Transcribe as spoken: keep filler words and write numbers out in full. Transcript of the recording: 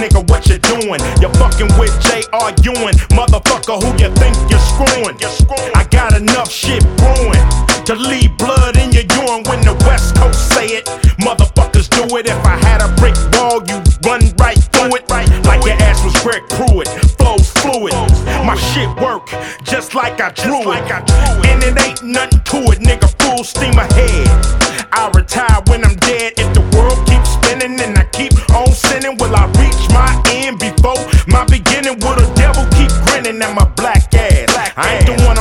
nigga, what you doing? You're fucking with J R. Ewing, motherfucker, who you think you're screwing? I got enough shit brewing to leave blood in your urine when the West Coast say it. Motherfuckers do it. If I had a brick wall, you run right through it, like your ass was Greg Pruitt. Flows fluid, my shit work just like I drew it, and it ain't nothing to it, nigga. Full steam ahead. I retire when I'm dead. If the world keeps spinning and I keep on sinning, will I reach my end before my beginning? Would've